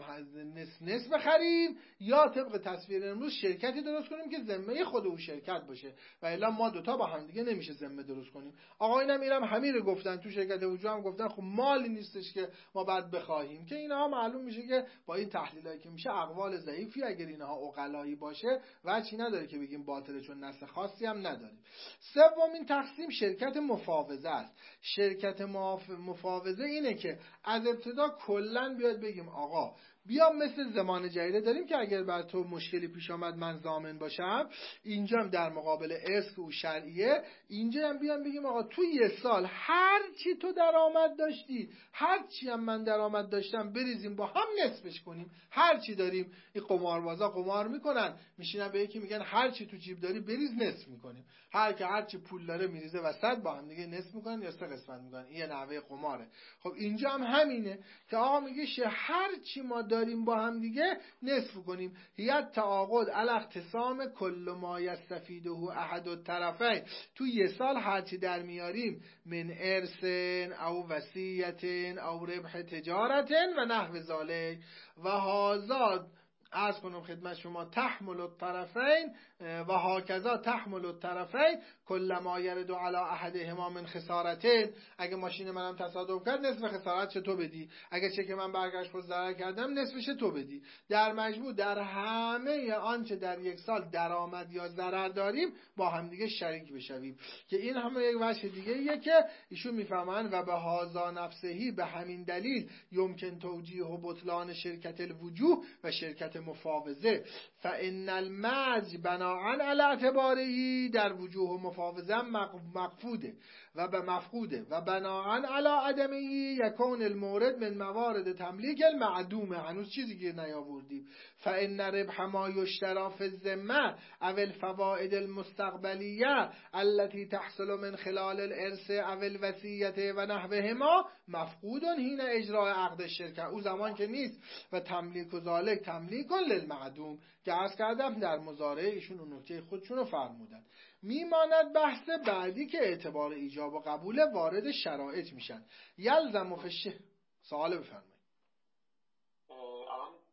نصف بخریم، یا طبق تصویر امروز شرکتی درست کنیم که ذمه خود اون شرکت باشه، و الا ما دوتا با هم دیگه نمیشه ذمه درست کنیم. آقایونم میرم همین رو گفتن، تو شرکت وجوه هم گفتن خب مالی نیستش که ما بعد بخواهیم، که اینها معلوم میشه که با این تحلیلایی که میشه اقوال ضعیفی، اگر اینها عقلایی باشه وجهی نداره که بگیم باطله، چون نص خاصی هم نداریم. سومین تقسیم شرکت مفاوضه است. شرکت مفاوضه اینه که از ابتدا کلا بیاد بگیم آقا بیا مثل زمان جریده داریم که اگر بر تو مشکلی پیش آمد من ضامن باشم، اینجا هم در مقابل اسک و شرعیه، اینجا هم بیام بگیم آقا تو یه سال هر چی تو درآمد داشتی، هر چی هم من درآمد داشتم، بریزیم با هم نصفش کنیم، هر چی داریم. این قماربازا قمار میکنن، میشینن به یکی میگن هر چی تو جیب داری بریز نصف میکنیم، هر چی پول داره میریزه وسط، با هم دیگه نصف میکنن یا 3 قسمت میکنن. این یه نحوه قماره. خب اینجا هم همینه که آقا میگه هر چی ما داریم با هم دیگه نصف کنیم. هیت تعاقد علی اقتسام کل ما یستفیده احد الطرفین، تو یه سال هر چی در میاریم من ارث او وصیت او ربح تجارت و نحو ذالک و هازاد عرض کنم خدمت شما تحمل الطرفین و هاکذا تحمل الطرفین کل ما یرد علی احدهما من خسارتین. اگه ماشین منم تصادف کرد نصف خسارتش تو بدی، اگه چک من برگشت خود ضرر کردم نصفش تو بدی، در مجموع در همه آنچه در یک سال درآمد یا ضرر داریم با هم دیگه شریک بشویم. که این هم یک وجه دیگه ایه که ایشون میفهمن و به هازا نفسهی، به همین دلیل یمکن توجیه و بطلان شرکت الوجوه و شرکت مفاوضه. فان المزج بناء علی اعتباره، در وجوه و مفاوضه مفقوده و بناء علی عدمه یکون المورد من موارد تملیک المعدومه. هنوز چیزی گیر نیاوردیم. فان ربح ما یشتری فی الذمه او الفوائد المستقبلیه التي تحصل من خلال الارث او الوصیه و نحوهما مفقود حین اجراء عقد الشرکه. او زمان که نیست و تملیک و ذالک تملیک للمعدوم، که عرض کردم در مضارع ایشون اون نکته خودشون رو فرمودن. میماند بحث بعدی که اعتبار ایجاب و قبول وارد شرایط میشن. یلزم فشه. سوال بفرمایید. الان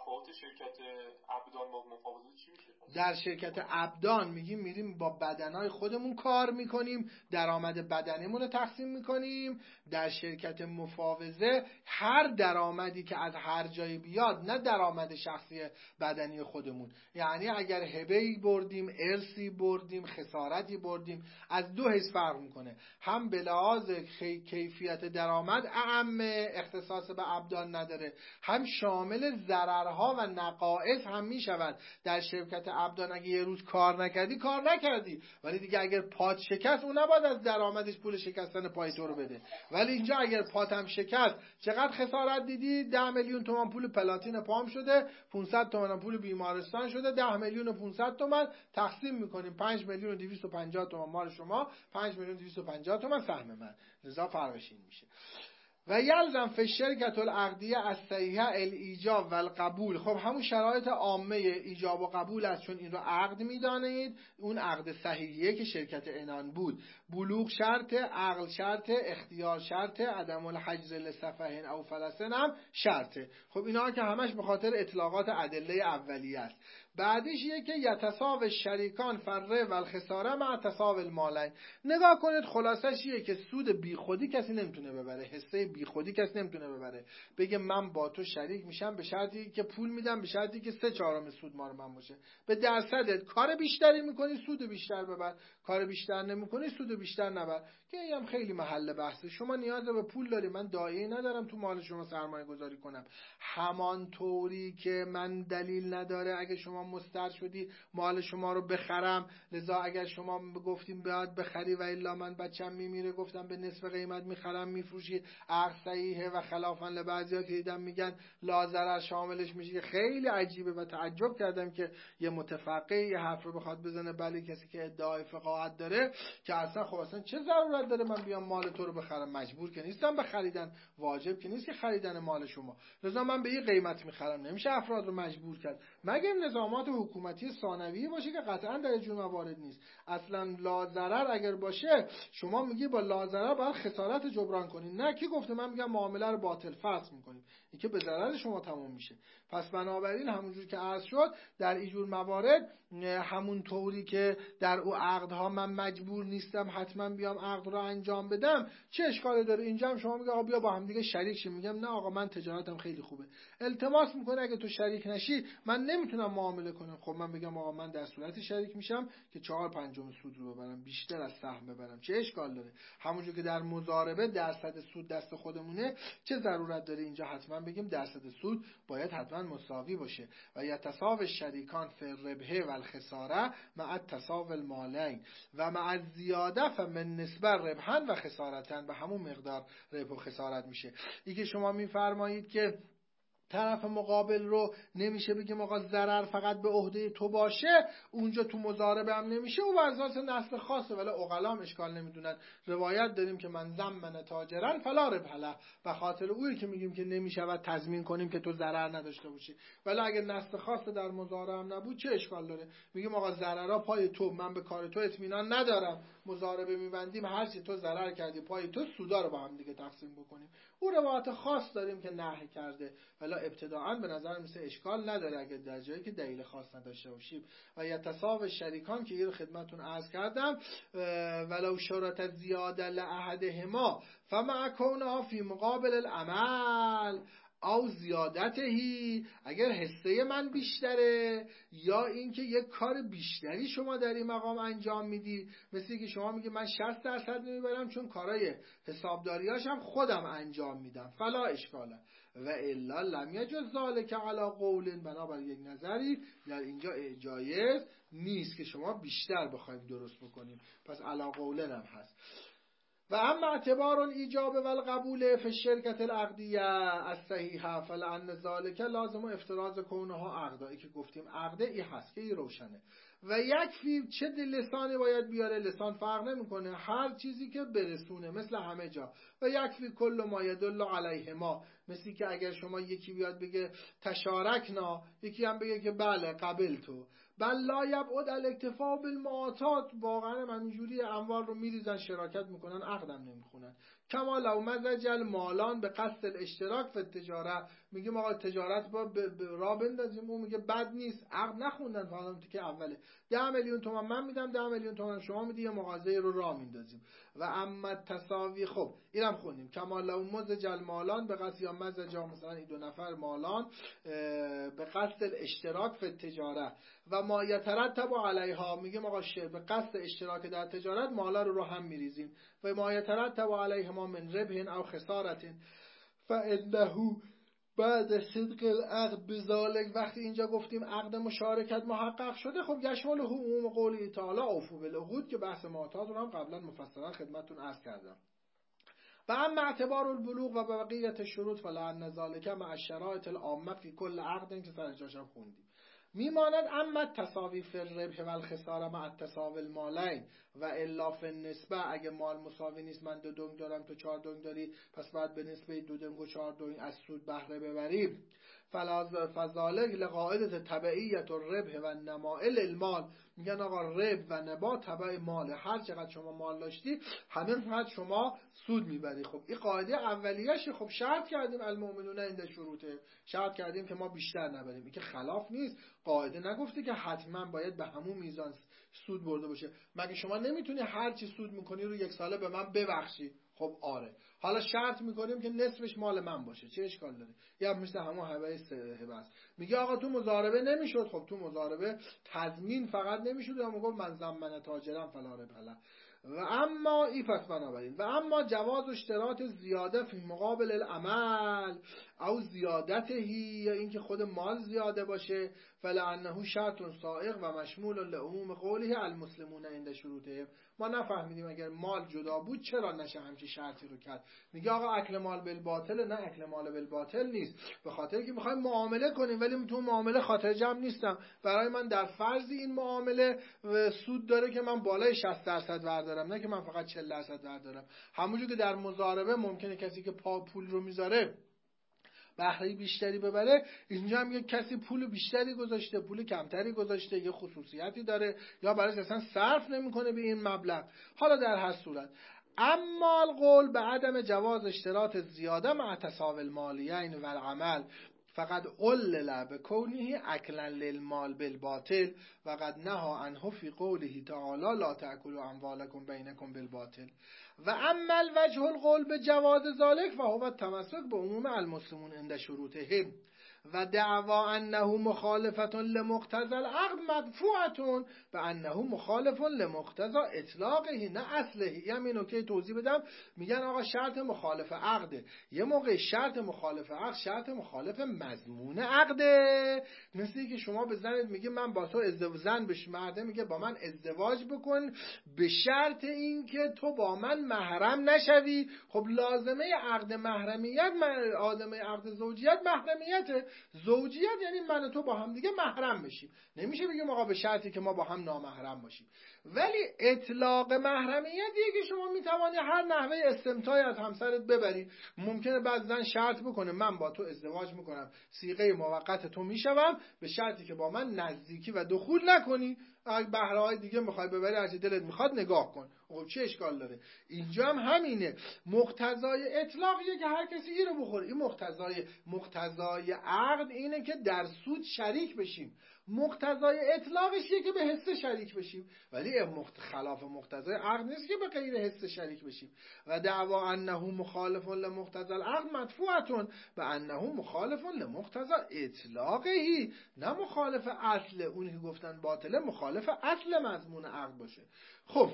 تفاوت شرکت ابدان با مفاوضه چی میشه؟ در شرکت ابدان میریم با بدنهای خودمون کار میکنیم، درآمد بدنمون رو تقسیم میکنیم. در شرکت مفاوضه هر درآمدی که از هر جایی بیاد، نه درآمد شخصی بدنی خودمون، یعنی اگر هبه‌ای بردیم، ارثی بردیم، خسارتی بردیم، از دو حیث فرق میکنه. هم به لحاظ کیفیت درآمد اعم اختصاص به ابدان نداره، هم شامل ضررها و نقائص هم میشود. در شرکت ابدان اگه یه روز کار نکردی، ولی دیگه اگر پات شکست، اون نباید از درآمدش پول شکستن پای تو رو بده. ولی اینجا اگر پاتم شکست، چقدر خسارت دیدی؟ 10 میلیون تومان پول پلاتین پام شده، 500 تومان پول بیمارستان شده، 10 میلیون و 500 تومان تقسیم میکنیم، 5 میلیون و 250 تومان مال شما، 5 میلیون و 250 تومان سهم من. لذا فرقش این میشه. و یلزم فی الشرکة العقدیه الصحیحه الایجاب و القبول. خب همون شرایط عامه ایجاب و قبول است، چون این رو عقد میدانید. اون عقد صحیحیه که شرکت عنان بود، بلوغ شرط، عقل شرط، اختیار شرط، عدم الحجز لسفه او فلسن هم شرطه. خب اینا که همش به خاطر اطلاقات ادله اولیه است. بعدش یه که یتساو الشریکان فره و الخساره مع تساو المالین. نگاه کنید خلاصش یه که سود بی خودی کسی نمیتونه ببره، حصه بی خودی کسی نمیتونه ببره. بگه من با تو شریک میشم به شرطی که پول میدم، به شرطی که 3/4 سود مال من باشه. به درصدت کار بیشتری میکنی سود بیشتر ببر، کار بیشتر نمیکنی سود بیشتر نبر. که اینم خیلی محل بحثه. شما نیاز به پول داری، من داعی ندارم تو مال شما سرمایه گذاری کنم. همانطوری که من دلیل نداره اگه شما مستر شدی مال شما رو بخرم، لذا اگر شما گفتیم باید بخری و الا من بچم میمیره، گفتم به نصف قیمت میخرم میفروشی، عقد صحیحه. و خلافا لبعضیا که دیدم میگن لا ضرر شاملش میشه، که خیلی عجیبه و تعجب کردم که یه متفقه یه حرف رو بخواد بزنه. بله کسی که ادعای فقاهت داره که اصلا خب اصلا چه ضرورت داره من بیام مال تو رو بخرم؟ مجبور که نیستم به خریدن، واجب که نیست که خریدن مال شما، لذا من به این قیمت میخرم. نمیشه افراد رو مجبور کرد، مگر نظامات حکومتی ثانویه باشه که قطعا در جون موارد نیست. اصلا لا ضرر اگر باشه شما میگی با لا ضرر باید خسارت جبران کنین. نه کی گفته؟ من میگم معامله رو باطل فسخ میکنیم، این که به ضرر شما تموم میشه. پس بنابراین همونجور که عرض شد در اینجور موارد همون طوری که در او عقدها من مجبور نیستم حتما بیام عقد رو انجام بدم، چه اشکالی داره؟ اینجا هم شما میگه آقا بیا با هم دیگه شریک شیم، میگم نه آقا من تجارتم خیلی خوبه، التماس میکنه اگه تو شریک نشی من نمیتونم معامله کنم. خب من بگم آقا من در صورتی شریک میشم که 4/5 سود رو ببرم، بیشتر از سهم ببرم، چه اشکال داره؟ همونجور که در مضاربه درصد سود دست خودمونه، چه ضرورت داره اینجا حتما بگیم درصد سود باید حتما مساوی باشه. و یتساو الشریکان فی الربح و الخساره مع تساو المالین و مع الزیاده فمن نسبه ربحا و خسارتن، به همون مقدار ربح و خسارت میشه. این که شما میفرمایید که طرف مقابل رو نمیشه بگیم آقا ضرر فقط به عهده تو باشه، اونجا تو مضاربه هم نمیشه، و بر اساس نسل خاصه، ولی عقلا اشکال نمیدونن. روایت داریم که من ضمن تاجرا فلا ربح له، به خاطر اویی که میگیم که نمیشه و تضمین کنیم که تو ضرر نداشته باشی. ولی اگر نسل خاصه در مضاربه هم نبود چه اشکال داره؟ میگیم آقا ضررها پای تو، من به کار تو اطمینان ندارم، مضاربه میبندیم، هر چی تو ضرر کردی پای تو، سودا رو با هم دیگه تقسیم بکنیم. او روایت خاص داریم که نهی کرده، ولی ابتداءً به نظر مثل اشکال نداره اگر در جایی که دلیل خاص نداشته باشیم. و یتساو شریکان که این رو خدمتتون عرض کردم، ولو شرط زیاده لأحدهما فمع کونها فی مقابل العمل او زیادتهی، اگر حصه من بیشتره یا اینکه یک کار بیشتری شما در این مقام انجام میدی، مثل که شما میگی من 60% نمیبرم چون کارای حسابداریاشم خودم انجام میدم، فلا اشکاله. و الا لم یجوز ذلک علی قول، بنابر یک نظری در اینجا جایز نیست که شما بیشتر بخوایم درست بکنیم، پس علی قولن هم هست. و اما اعتبار الایجاب و القبول فی الشرکة العقدیه الصحیحه فلان ذلک لازم افتراض کونها عقدایی که گفتیم عقده ای هست که ای روشنه. و یکفی چه لسانی باید بیاره، لسان فرق نمیکنه، هر چیزی که برسونه مثل همه جا. و یکفی کل ما یدل علیهما، مثلی که اگر شما یکی بیاد بگه تشارکنا، یکی هم بگه که بله قبل تو، بل لا یبعد الاکتفاء بالمعاطات، واقعا همینجوری اموال رو میریزن شراکت میکنن عقدم نمیخونن. کما لو مزج المالان به قصد الاشتراک فی التجاره، میگیم آقا تجارت با را بندازیم، اون میگه بد نیست، عقد نخوندن فقط که اوله 10 میلیون تومان من میدم 10 میلیون تومان شما میدی، یه مغازه رو راه میندازیم. و اما تساوی، خب اینم خوندیم، کما لو مزج المالان به قصد یا مزج، مثلا این 2 نفر مالان به قصد الاشتراک فی التجاره و ما یترتب علیها، میگیم آقا به قصد اشتراک در تجارت مالا رو هم میریزیم. و ما یترتب علیهما من ربح او خسارت فانه بعد صدق العقد بذالک، وقتی اینجا گفتیم عقد مشارکت محقق شده، خب یشمل عموم قولی تعالی اوفوا بالعقود که بحث معتاد رو هم قبلا مفصلا خدمتتون عرض کردم. و اما اعتبار البلوغ و بقیت شروط فلعن ذالک مع الشرایط العامه فی کل عقد که سر جاشم خوندیم. میماند اما تساوی فی الربح و الخساره مع التساوی المالین و الا فی النسبه، اگه مال مساوی نیست، من 2 دنگ دارم تو 4 دنگ داری، پس باید به نسبه 2 دنگ و 4 دنگ از سود بهره ببریم. فذالک لقاعده تبعیت الربح و نمائل المال، میگن آقا ربح و نما تبع مال، هر چقدر شما مال داشتی همینقدر شما سود میبری. خب این قاعده اولیه‌شه. خب شرط کردیم المؤمنون عند شروطه، شرط کردیم که ما بیشتر نبریم، این که خلاف نیست. قاعده نگفته که حتما باید به همون میزان سود برده باشه. مگه شما نمیتونی هر چی سود میکنی رو 1 ساله به من ببخشی؟ خب آره، حالا شرط میکنیم که نصفش مال من باشه، چه اشکال داره؟ یا مثل همون هبه است. میگه آقا تو مضاربه نمیشد، خب تو مضاربه تضمین فقط نمیشد، یا میگه من ضمن تاجرم فلا ربح. و اما این پس بنابراین و اما جواز اشتراط زیاده فی مقابل العمل او زیادتهی، یا اینکه خود مال زیاده باشه، فلانه شرط سائغ و مشمول لعموم قوله المسلمون عند شروطهم. ما نفهمیدیم اگر مال جدا بود چرا نشه همچین شرطی رو کرد. میگه آقا اکل مال بالباطل، نه اکل مال بالباطل نیست، به خاطر که میخوایم معامله کنیم ولی تو معامله خاطر جمع نیستم، برای من در فرض این معامله سود داره که من بالای 60% بردارم، نه که من فقط 40% بردارم. همونجور که در مضاربه ممکنه کسی که پول رو میذاره بهره بیشتری ببره، اینجا هم یک کسی پول بیشتری گذاشته، پول کمتری گذاشته، یه خصوصیتی داره یا براش اصلا صرف نمیکنه به این مبلغ. حالا در هر صورت اما القول به عدم جواز اشتراط زیاده مع تساوی المالیین و العمل فقط علل بکونه اکلا للمال بالباطل و قد نهى عنه فی قوله تعالی لا تأکلوا اموالکم بینکم بالباطل. و اما الوجه القول به جواز ذلك فهو التمسک به عموم المسلمون عند شروطهم و دعوا انه مخالفة لمقتضى العقد مدفوعة به انه مخالف لمقتضى اطلاقه نه اصله. همینو که توضیح بدم، میگن آقا شرط مخالف عقده، یه موقع شرط مخالف عقد شرط مخالف مضمون عقده، مثل که شما به زنت میگه من با تو ازدواج بشم، مرده میگه با من ازدواج بکن به شرط اینکه تو با من محرم نشوی. خب لازمه عقد محرمیت، لازمه عقد زوجیت محرمیته. زوجیت یعنی من و تو با هم دیگه محرم بشیم، نمیشه بگیم آقا به شرطی که ما با هم نامحرم باشیم. ولی اطلاق محرمیت یه که شما میتوانی هر نحوه استمتاعی از همسرت ببری. ممکنه بعضن شرط بکنه من با تو ازدواج میکنم، صیغه موقت تو میشوم به شرطی که با من نزدیکی و دخول نکنی، اگه بهره های دیگه میخوای ببری هرچی دلت میخواد نگاه کن. خب چه اشکال داره؟ اینجا هم همینه، مقتضای اطلاقیه که هر کسی اینو بخوره. این مقتضای عقد اینه که در سود شریک بشیم، مقتضای اطلاقش اینه که به حصه شریک بشیم، ولی خلاف مقتضای عقد نیست که به غیر حصه شریک بشیم. و دعوا انه مخالف لمقتضى العقد مدفوعة به انه مخالف لمقتضى اطلاقه، نه مخالف اصل اونی که گفتن باطله، مخالف اصل مضمون عقد باشه. خب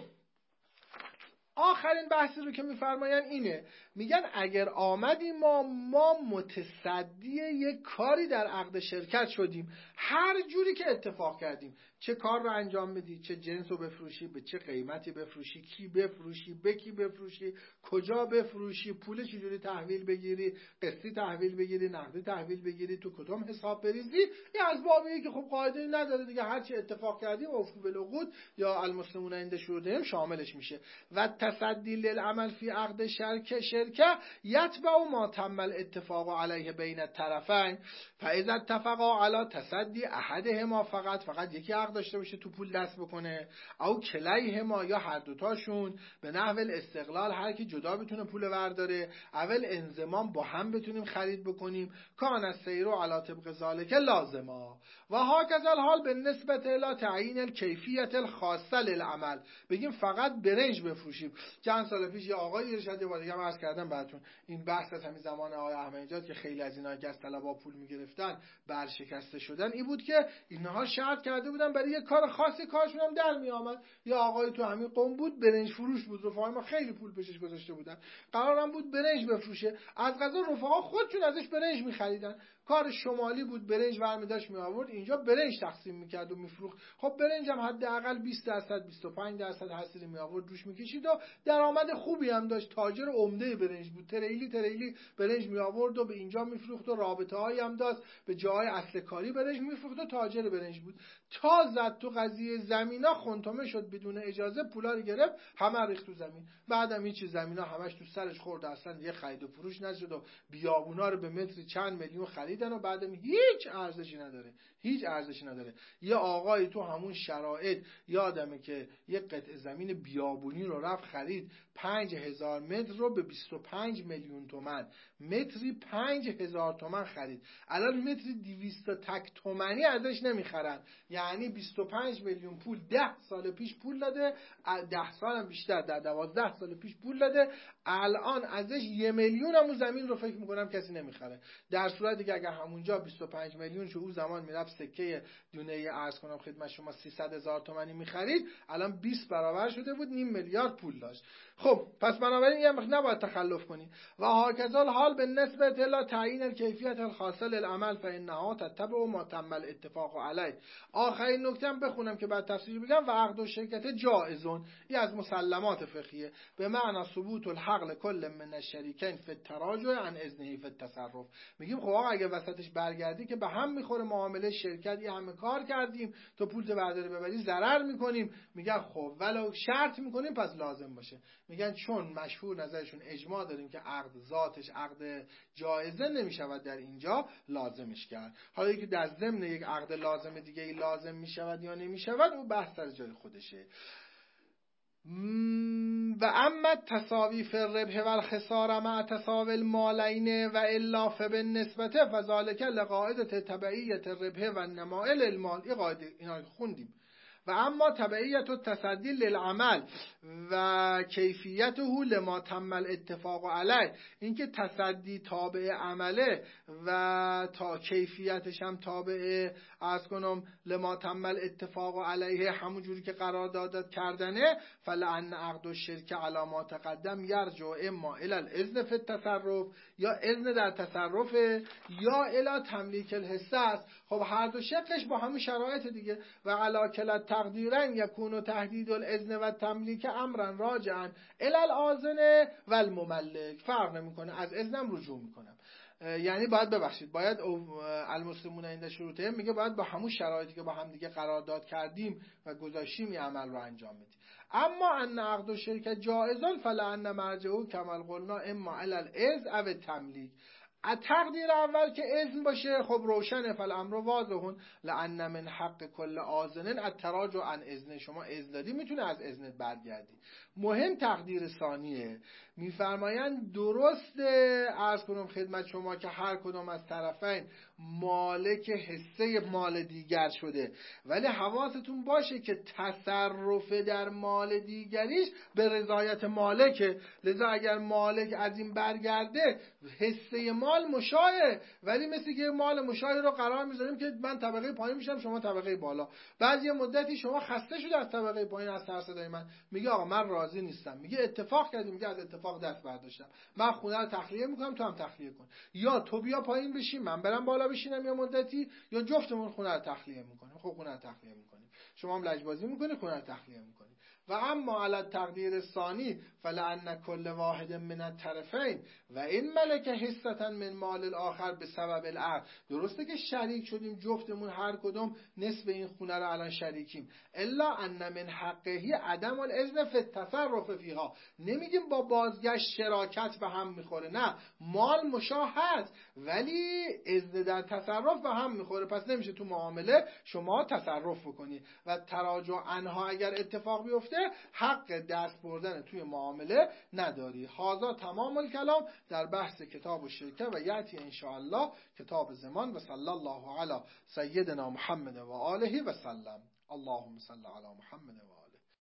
آخرین بحثی رو که میفرماین اینه، میگن اگر آمدیم ما متصدی یک کاری در عقد شرکت شدیم، هر جوری که اتفاق کردیم، چه کار رو انجام بدی، چه جنس رو بفروشی، به چه قیمتی بفروشی، کی بفروشی، به کی بفروشی، کجا بفروشی، پول چجوری تحویل بگیری، قسطی تحویل بگیری، نقدی تحویل بگیری، تو کدوم حساب بریزی، این از بابیه که خب قاعده نداره دیگه، هر چی اتفاق کردیم اوفوا بالعقود یا المسلمون عند شروطهم شاملش میشه. و التصدی للعمل فی عقد شرکه یتبع ما تم الاتفاق علیه بین الطرفین فاذا اتفقا علی تصدی احدهما فقط یکی عقد داشته باشه تو پول دست بکنه، او کلیهما یا هر دوتاشون به نحو الاستقلال هر کی جدا بتونه پول ورداره، اول انضمام با هم بتونیم خرید بکنیم، کان السیر علی طبق ذالک لازما و هکذا الحال بالنسبه الی تعیین الکیفیت الخاصه للعمل. بگیم فقط برنج بفروشیم. چند سال پیش یه آقایی ارشاد یه بار دیگه عرض کردم براتون، این بحث از همین زمان آقای احمدی‌نژاد که خیلی از اینا که از طلبا پول میگرفتن برشکسته شدن، این بود که اینها شرط کرده بودن برای یه کار خاصی کارشون هم در میآمد. یه آقایی تو همین قم بود، برنج فروش بود، رفقا ما خیلی پول پیشش گذاشته بودن، قرارم بود برنج بفروشه، از قضا رفقا خودشون ازش برنج می‌خریدن. کار شمالی بود، برنج برمی داشت می آورد اینجا برنج تقسیم میکرد و میفروخت. خب برنج هم حداقل 20% 25% حصری می آورد روش میکشید و درآمد خوبی هم داشت. تاجر عمده برنج بود، تریلی برنج می آورد و به اینجا میفروخت و رابطه هایی هم داشت، به جای اصل کاری برنج میفروخت و تاجر برنج بود. تا زد تو قضیه زمینا خونتمه شد، بدون اجازه پولا رو گرفت، همه ریخت تو زمین. بعدم هیچ زمینا همش تو سرش خورد، اصلا یه خرید و فروش نشد و بیابونا رو به متری چند میلیون خریدن و بعدم هیچ ارزشی نداره. یه آقایی تو همون شرایط یادمه که یه قطعه زمین بیابونی رو رفت خرید، 5000 متر رو به 25 میلیون تومان، متری 5000 تومان خرید. الان متری 200 تک تومانی ازش نمیخرن، یعنی 25 میلیون پول 10 سال پیش پول داده، 10 سال هم بیشتر، در 12 سال پیش پول داده، الان ازش 1 میلیون هم زمین رو فکر میکنم کسی نمیخره. در صورتی که اگر همونجا 25 میلیون شو اون زمان میرفت سکه دونه عرض کنم خدمت شما 300,000 تومانی میخرید، الان 20 برابر شده بود، 0.5 میلیارد پول داشت. خب پس بنابراین یه وقت نباید تخلف کنی. و هکذا الحال بالنسبه الی تعیین الکیفیت الخاصه للعمل فانها تتبع ما تم الاتفاق علیه. آخرین نکته هم بخونم که بعد تفسیر بگم. و عقد الشرکت جائزون، این از مسلمات فقهیه، به معنی ثبوت الحق کل من الشریکین فی التراجع عن اذنه فی التصرف. میگیم خب آقا اگه وسطش برگردی که به هم میخوره معامله، شرکت یه همه کار کردیم تو پول برداری ببری ضرر میکنیم، میگن خب ولو شرط میکنیم پس لازم باشه. میگن چون مشهور نظرشون اجماع داریم که عقد ذاتش عقد جایزه نمیشود در اینجا لازمش کرد. حالا که در ضمن یک عقد لازم دیگه ای لازم میشود یا نمیشود اون بحث در جای خودشه. و اما تساوی فی الربح و الخساره مع تساوی المالین و الا فبالنسبه فذلک لقاعده تبعیت الربح و نمائل المال. این قاعده اینا خوندیم. و اما تبعیت التصدی للعمل و کیفیته لما تم الاتفاق علیه، اینکه تصدی تابع عمله و تا کیفیتش هم تابع عرض کنم لما تم الاتفاق علیه، همون جوری که قرارداد کردنه. فلعن عقد الشرکه علی ما تقدم یرجع اما الی الاذن فی التصرف، یا اذن در تصرف یا الی تملیک الحصه است. خب هر دو شقش با همون شرایط دیگه. و علی کلا تقدیرن یکون تهدید الاذن و تملیک امرا راجعا الی الآذن و المملک. فرق نمیکنه، از اذنم رجوع میکنم. یعنی باید المسلمون عند شروطه، میگه باید با همون شرایطی که با هم دیگه قرارداد کردیم و گذاشتیم این عمل رو انجام بدیم. اما ان عقد الشرکه جائزون فلعن مرجعه کما قلنا اما علی الاذن او التملیک. تقدیر اول که اذن باشه خب روشنه، فالامر واضحون لان من حق کل آذن التراجع عن اذن. شما اذن دادی میتونه از اذنت برگردی. مهم تقدیر ثانیه، میفرمایند درسته عرض کنم خدمت شما که هر کدام از طرفین مالک حصه مال دیگر شده، ولی حواستون باشه که تصرف در مال دیگریش به رضایت مالکه. لذا اگر مالک از این برگرده حصه مال مشاهه، ولی مثل که مال مشاهه رو قرار میذاریم که من طبقه پایین میشم شما طبقه بالا. بعد یه مدتی شما خسته شده از طبقه پایین، از ترس صدای من، میگه آقا من راضی نیستم، میگه اتفاق کردیم، میگه از اتفاق دست برداشتم، من خونه رو تخلیه میکنم تو هم تخلیه کن، یا تو بیا پایین بشین من برم بالا بشینم یه مدتی، یا جفتمون خونه رو تخلیه میکنیم. خب خونه رو تخلیه میکنیم، شما هم لجبازی میکنی خونه رو تخلیه میکنی. و اما علی التقدیر الثانی فلان کل واحد من الطرفین و این ملک حصتا من مال الاخر به سبب العقد. درسته که شریک شدیم، جفتمون هر کدوم نصف این خونه رو الان شریکیم، الا ان من حقه عدم الاذن فی التصرف فیها. نمیگیم با بازگشت شراکت به هم میخوره، نه، مال مشاه هست ولی اذن در تصرف به هم میخوره، پس نمیشه تو معامله شما تصرف بکنی و تراجع عنها اگر اتفاق بیفته حق دست بردن توی معامله نداری. هذا تمام الکلام در بحث کتاب الشرکه و یأتی ان شاء الله کتاب ضمان. و صلی الله علی سیدنا محمد و آله و سلم. اللهم صل علی محمد و آله.